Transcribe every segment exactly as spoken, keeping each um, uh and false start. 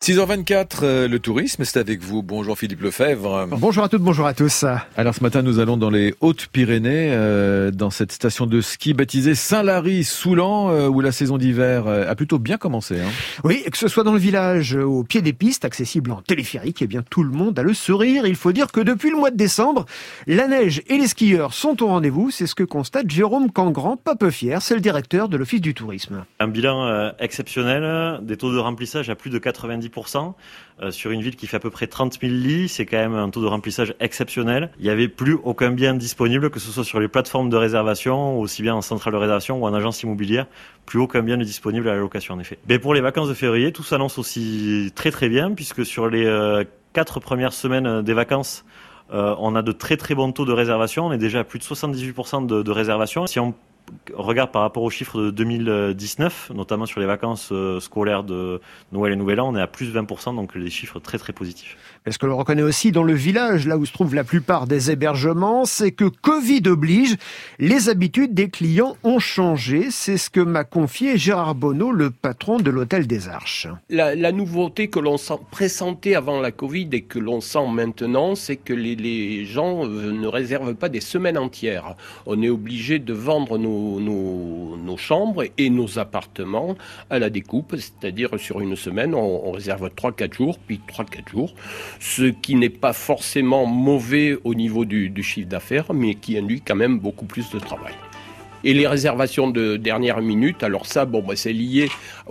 six heures vingt-quatre, euh, le tourisme, c'est avec vous. Bonjour Philippe Lefebvre. Bonjour à toutes, bonjour à tous. Alors ce matin, nous allons dans les Hautes-Pyrénées, euh, dans cette station de ski baptisée Saint-Lary-Soulan, euh, où la saison d'hiver euh, a plutôt bien commencé. Hein. Oui, que ce soit dans le village, au pied des pistes, accessible en téléphérique, eh bien tout le monde a le sourire. Il faut dire que depuis le mois de décembre, la neige et les skieurs sont au rendez-vous. C'est ce que constate Jérôme Cangrand, pas peu fier. C'est le directeur de l'Office du tourisme. Un bilan euh, exceptionnel, des taux de remplissage à plus de quatre-vingt-dix pour cent euh, sur une ville qui fait à peu près trente mille lits, c'est quand même un taux de remplissage exceptionnel. Il n'y avait plus aucun bien disponible, que ce soit sur les plateformes de réservation, aussi bien en centrale de réservation ou en agence immobilière, plus aucun bien n'est disponible à la location en effet. Mais pour les vacances de février, tout s'annonce aussi très très bien, puisque sur les euh, quatre premières semaines des vacances, euh, on a de très très bons taux de réservation, on est déjà à plus de soixante-dix-huit pour cent de, de réservation. Si on regarde par rapport aux chiffres de deux mille dix-neuf, notamment sur les vacances scolaires de Noël et Nouvel An, on est à plus vingt pour cent, donc des chiffres très très positifs. Mais ce que l'on reconnaît aussi dans le village, là où se trouvent la plupart des hébergements, c'est que Covid oblige, les habitudes des clients ont changé. C'est ce que m'a confié Gérard Bonneau, le patron de l'Hôtel des Arches. La, la nouveauté que l'on sent, pressentait avant la Covid et que l'on sent maintenant, c'est que les, les gens ne réservent pas des semaines entières. On est obligé de vendre nos Nos, nos chambres et nos appartements à la découpe, c'est-à-dire sur une semaine, on, on réserve trois quatre jours, puis trois quatre jours, ce qui n'est pas forcément mauvais au niveau du, du chiffre d'affaires, mais qui induit quand même beaucoup plus de travail. Et les réservations de dernière minute, alors ça, bon, bah, c'est lié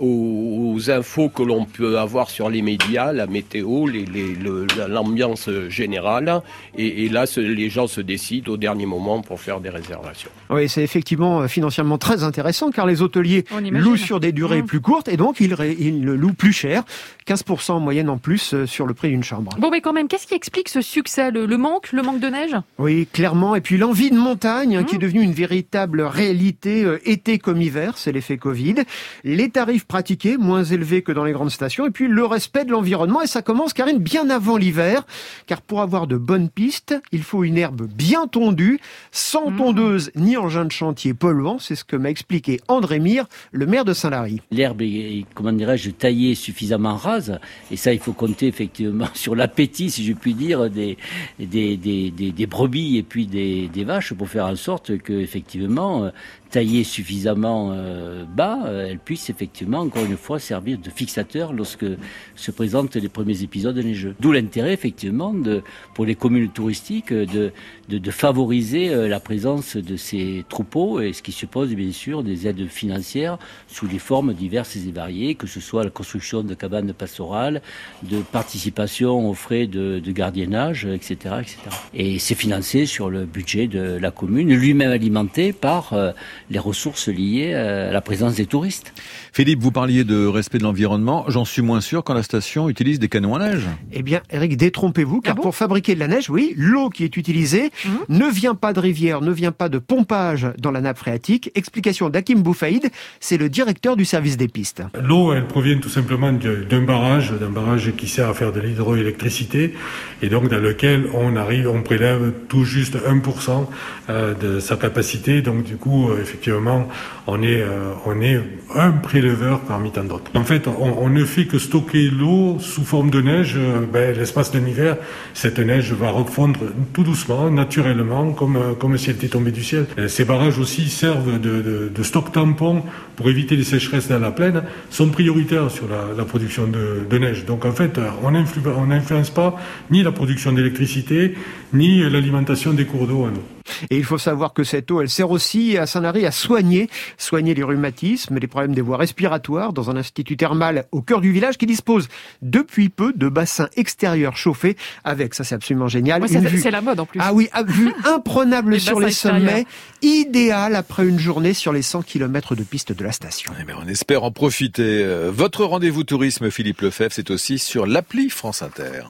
aux, aux infos que l'on peut avoir sur les médias, la météo, les, les, le, l'ambiance générale. Et, et là, ce, les gens se décident au dernier moment pour faire des réservations. Oui, c'est effectivement financièrement très intéressant, car les hôteliers louent sur des durées mmh. plus courtes et donc ils, ré, ils louent plus cher, quinze pour cent en moyenne en plus sur le prix d'une chambre. Bon, mais quand même, qu'est-ce qui explique ce succès ? Le, le manque, le manque de neige ? Oui, clairement. Et puis l'envie de montagne, mmh. qui est devenue une véritable réalité, euh, été comme hiver, c'est l'effet Covid. Les tarifs pratiqués, moins élevés que dans les grandes stations. Et puis le respect de l'environnement. Et ça commence, Karine, bien avant l'hiver. Car pour avoir de bonnes pistes, il faut une herbe bien tondue, sans mmh. tondeuse ni engin de chantier polluant. C'est ce que m'a expliqué André Mire, le maire de Saint-Lary. L'herbe est, comment dirais-je, taillée suffisamment rase. Et ça, il faut compter effectivement sur l'appétit, si je puis dire, des, des, des, des, des brebis et puis des, des vaches pour faire en sorte que, effectivement, taillée suffisamment euh, bas, euh, elle puisse effectivement, encore une fois, servir de fixateur lorsque se présentent les premiers épisodes neigeux. D'où l'intérêt, effectivement, de, pour les communes touristiques, de, de, de favoriser euh, la présence de ces troupeaux, et ce qui suppose, bien sûr, des aides financières sous les formes diverses et variées, que ce soit la construction de cabanes pastorales, de participation aux frais de, de gardiennage, et cetera, et cetera. Et c'est financé sur le budget de la commune, lui-même alimenté par euh, les ressources liées à la présence des touristes. Philippe, vous parliez de respect de l'environnement. J'en suis moins sûr quand la station utilise des canons à neige. Eh bien, Eric, détrompez-vous, car ah bon pour fabriquer de la neige, oui, l'eau qui est utilisée mmh. ne vient pas de rivière, ne vient pas de pompage dans la nappe phréatique. Explication d'Hakim Boufaïd, c'est le directeur du service des pistes. L'eau, elle provient tout simplement d'un barrage, d'un barrage qui sert à faire de l'hydroélectricité, et donc dans lequel on arrive, on prélève tout juste un pour cent de sa capacité. Donc du coup, effectivement, on est, euh, on est un préleveur parmi tant d'autres. En fait, on, on ne fait que stocker l'eau sous forme de neige. Euh, ben, l'espace d'un hiver, cette neige va refondre tout doucement, naturellement, comme, euh, comme si elle était tombée du ciel. Euh, ces barrages aussi servent de, de, de stock tampon pour éviter les sécheresses dans la plaine, sont prioritaires sur la, la production de, de neige. Donc en fait, on n'influence pas ni la production d'électricité, ni l'alimentation des cours d'eau en eau. Et il faut savoir que cette eau, elle sert aussi à Saint-Lary à soigner, soigner les rhumatismes, les problèmes des voies respiratoires dans un institut thermal au cœur du village qui dispose depuis peu de bassins extérieurs chauffés avec, ça c'est absolument génial. Ouais, c'est, vue, c'est la mode en plus. Ah oui, vue imprenable les sur les sommets, idéal après une journée sur les cent kilomètres de piste de la station. Eh bien, on espère en profiter. Votre rendez-vous tourisme, Philippe Lefebvre, c'est aussi sur l'appli France Inter.